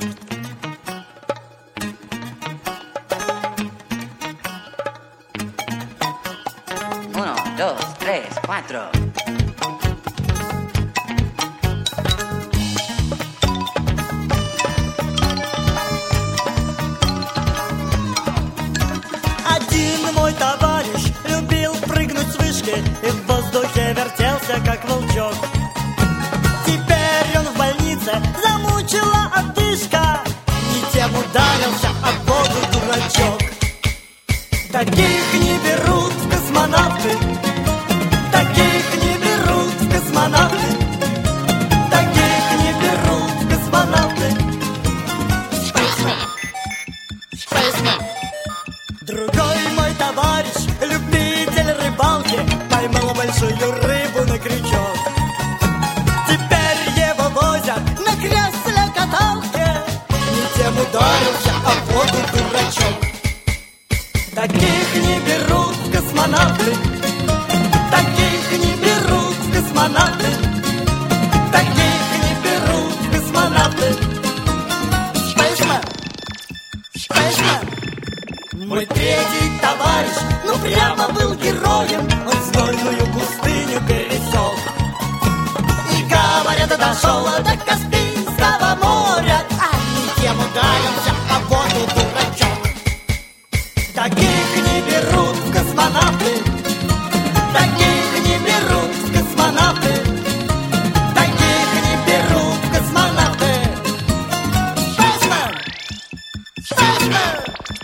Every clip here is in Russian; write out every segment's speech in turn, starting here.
Uno, dos, tres, cuatro. Один мой товарищ любил прыгнуть с вышки и в воздухе вертелся, как волчок. Теперь он в больнице, замучила одышка, не тем ударился об воду дурачок. Таких не берут в космонавты, таких не берут в космонавты, таких не берут в космонавты. Другой мой товарищ, любитель рыбалки, поймал большую рыбу на крючок. Теперь его возят на кресле-каталке, не тем ударился об воду дурачок. Таких не берут в космонавты, таких не берут в космонавты, таких не берут в космонавты. Spaceman, Spaceman. Мой третий товарищ, ну прямо был героем, он знойную пустыню пересек. И говорят, дошел до Каспийского моря, а не тем ударился об воду дурачок. Таких не берут в космонавты, таких не берут в космонавты, таких не берут в космонавты. Spaceman! Spaceman!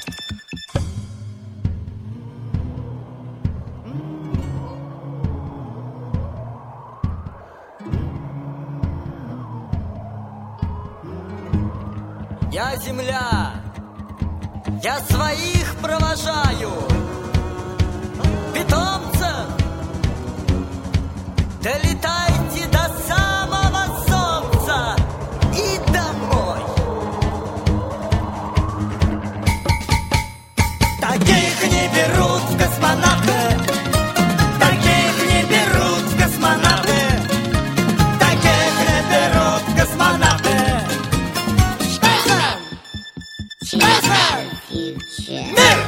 Я земля, я своих провожаю, питомцев, долетайте до самого солнца и домой. Таких не берут в космонавты, таких не берут в космонавты, таких не берут в космонавты. Spaceman! Spaceman!